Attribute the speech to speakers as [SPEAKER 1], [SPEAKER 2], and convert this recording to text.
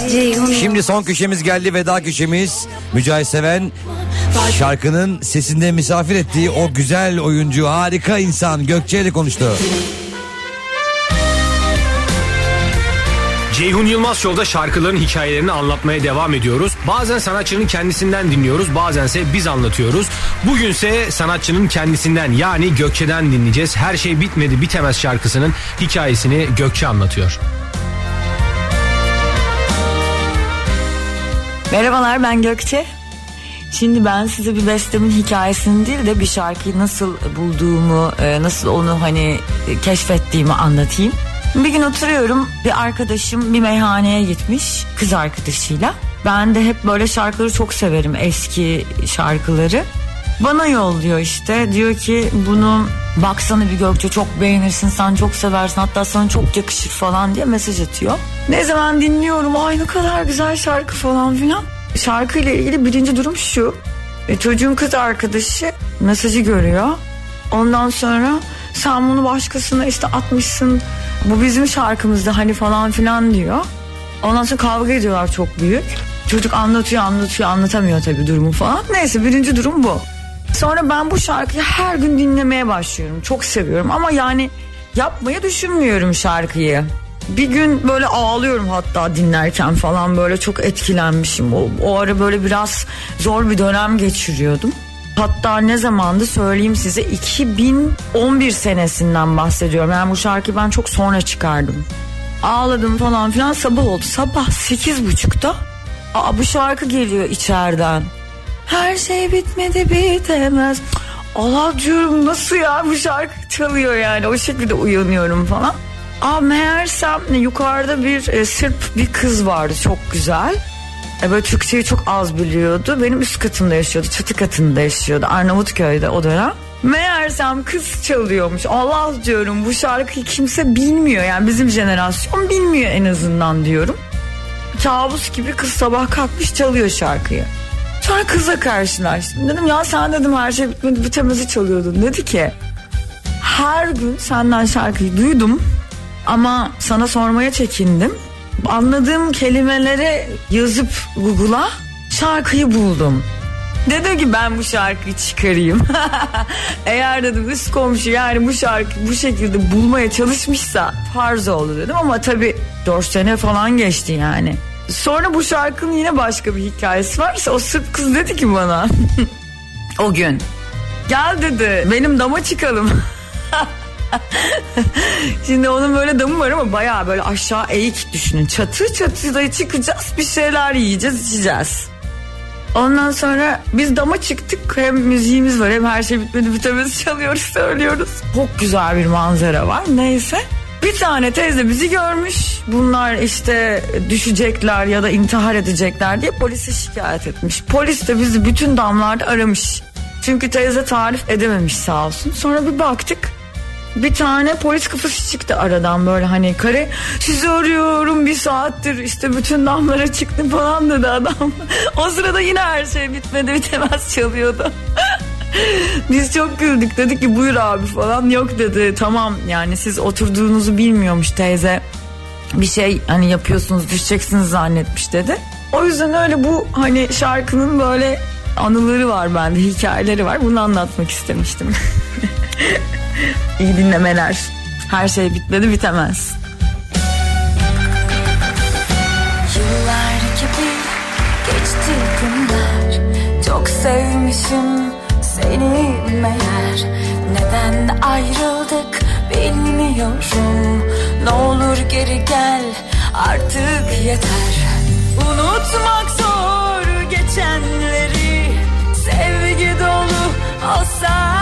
[SPEAKER 1] Şimdi son köşemiz geldi, veda köşemiz. Mücahit Seven şarkının sesinde misafir ettiği o güzel oyuncu, harika insan Gökçe ile konuştu.
[SPEAKER 2] Ceyhun Yılmaz Show'da şarkıların hikayelerini anlatmaya devam ediyoruz. Bazen sanatçının kendisinden dinliyoruz, bazense biz anlatıyoruz. Bugünse sanatçının kendisinden, yani Gökçe'den dinleyeceğiz. Her şey bitmedi bitemez şarkısının hikayesini Gökçe anlatıyor.
[SPEAKER 3] Merhabalar, ben Gökçe. Şimdi ben size bir bestemin hikayesini değil de bir şarkıyı nasıl bulduğumu, nasıl onu keşfettiğimi anlatayım. Bir gün oturuyorum, bir arkadaşım bir meyhaneye gitmiş kız arkadaşıyla. Ben de hep böyle şarkıları çok severim, eski şarkıları. Bana yolluyor işte, diyor ki bunu baksana bir Gökçe, çok beğenirsin, sen çok seversin, hatta sana çok yakışır falan diye mesaj atıyor. Ne zaman dinliyorum, ay ne kadar güzel şarkı falan filan. Şarkıyla ilgili birinci durum şu: çocuğun kız arkadaşı mesajı görüyor. Ondan sonra sen bunu başkasına işte atmışsın, bu bizim şarkımızda falan filan diyor. Ondan sonra kavga ediyorlar çok büyük. Çocuk anlatıyor anlatamıyor tabii durumu falan. Neyse, birinci durum bu. Sonra ben bu şarkıyı her gün dinlemeye başlıyorum. Çok seviyorum ama yapmayı düşünmüyorum şarkıyı. Bir gün böyle ağlıyorum hatta dinlerken falan, böyle çok etkilenmişim. O ara böyle biraz zor bir dönem geçiriyordum. Hatta ne zamandı söyleyeyim size, 2011 senesinden bahsediyorum. Yani bu şarkıyı ben çok sonra çıkardım. Ağladım falan filan, sabah oldu. Sabah 8.30'da bu şarkı geliyor içeriden. Her şey bitmedi bitemez. Allah diyorum, nasıl ya, bu şarkı çalıyor yani. O şekilde uyanıyorum falan. Meğersem yukarıda bir Sırp bir kız vardı, çok güzel. Böyle Türkçeyi çok az biliyordu. Benim üst katımda yaşıyordu, çatı katında yaşıyordu, Arnavutköy'de o dönem. Meğersem kız çalıyormuş. Allah diyorum, bu şarkıyı kimse bilmiyor, yani bizim jenerasyon bilmiyor en azından diyorum. Kabus gibi kız sabah kalkmış çalıyor şarkıyı. Sonra kızla karşılaştım. Dedim ya, sen dedim her şey bitmedi bitemezi çalıyordun. Dedi ki, her gün senden şarkıyı duydum ama sana sormaya çekindim. Anladığım kelimeleri yazıp Google'a şarkıyı buldum. Dedim ki ben bu şarkıyı çıkarayım. Eğer dedim üst komşu yani bu şarkıyı bu şekilde bulmaya çalışmışsa farz oldu dedim. Ama tabii 4 sene falan geçti yani. Sonra bu şarkının yine başka bir hikayesi var. O Sırp kız dedi ki bana o gün, gel dedi benim dama çıkalım. Şimdi onun böyle damı var ama bayağı böyle aşağı eğik düşünün. Çatıda çıkacağız, bir şeyler yiyeceğiz, içeceğiz. Ondan sonra biz dama çıktık. Hem müziğimiz var, hem her şey bitmedi bitemez çalıyoruz, söylüyoruz. Çok güzel bir manzara var. Neyse. Bir tane teyze bizi görmüş. Bunlar işte düşecekler ya da intihar edecekler diye polise şikayet etmiş. Polis de bizi bütün damlarda aramış. Çünkü teyze tarif edememiş sağ olsun. Sonra bir baktık. Bir tane polis kafası çıktı aradan, böyle kare, sizi arıyorum bir saattir, işte bütün damlara çıktım falan dedi adam. O sırada yine her şey bitmedi bitemez çalıyordu. Biz çok güldük, dedik ki buyur abi falan. Yok dedi, tamam yani siz oturduğunuzu bilmiyormuş teyze, bir şey yapıyorsunuz, düşeceksiniz zannetmiş dedi. O yüzden öyle bu şarkının böyle anıları var bende, hikayeleri var, bunu anlatmak istemiştim. İyi dinlemeler. Her şey bitmedi bitemez.
[SPEAKER 4] Yıllar gibi geçti günler, çok sevmişim seni meğer. Neden ayrıldık bilmiyorum, ne olur geri gel artık yeter. Unutmak zor geçenleri, sevgi dolu olsa